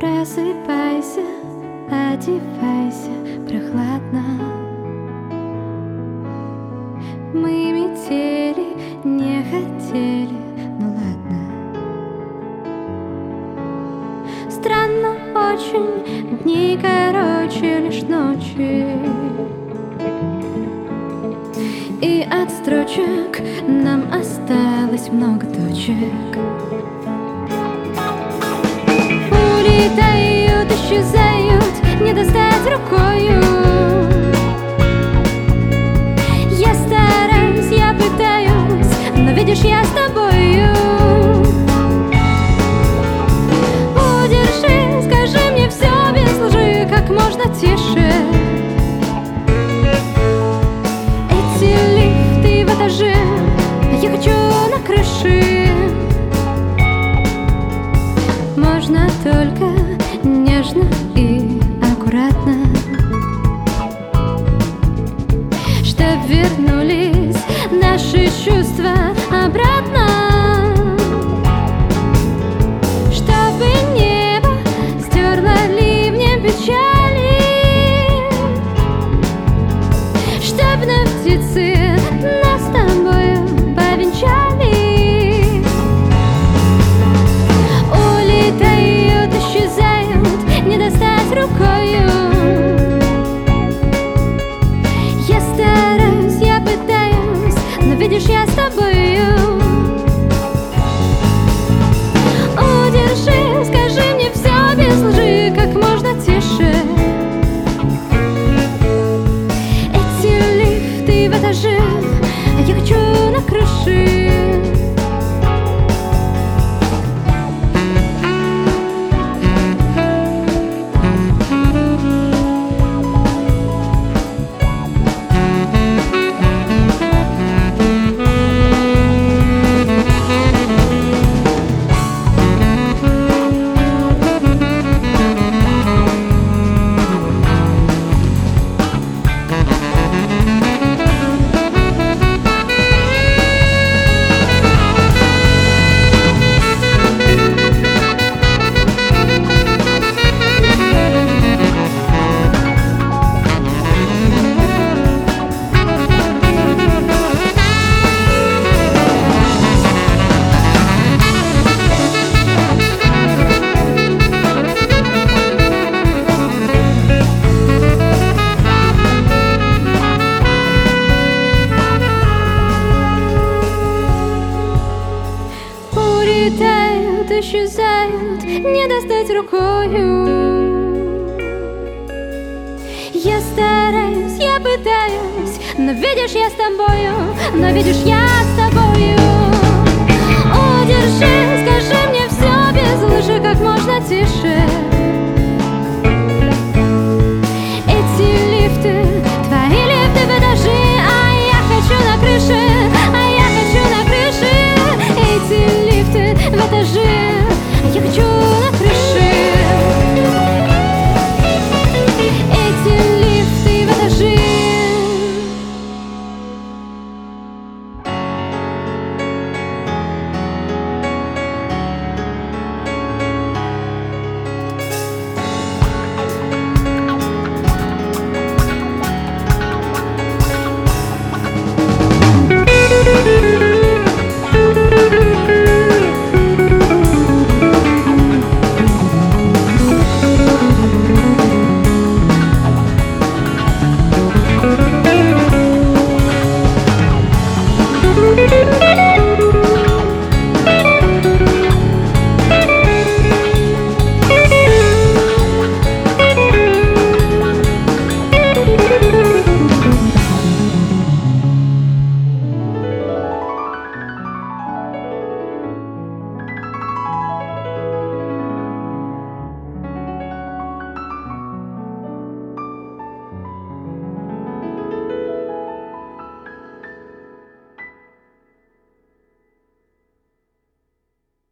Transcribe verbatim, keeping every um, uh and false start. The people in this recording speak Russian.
Просыпайся, одевайся, прохладно. Мы метели, не хотели, ну ладно. Странно очень, дни короче лишь ночи. И от строчек нам осталось много точек. Улетают, исчезают, не достать рукою. Я стараюсь, я пытаюсь, но видишь, я с тобою. Удержи, скажи мне все без лжи, как можно тише. Эти лифты в этаже, я хочу на крыше. Можно только нежно и аккуратно, чтоб вернулись наши чувства обратно, чтобы небо стерло ливнем печали, чтоб на птицы нас с тобою повенчали. Улетают, исчезают, не достать рукою. Я стараюсь, я пытаюсь, но видишь, я с тобою. Удержи, скажи мне все без лжи, как можно тише. Эти лифты в этаже, я хочу на крыше. Улетают, исчезают, не достать рукою. Я стараюсь, я пытаюсь, но видишь, я с тобою, но видишь, я с тобою. Удержи, скажи мне все без лжи, как можно тише.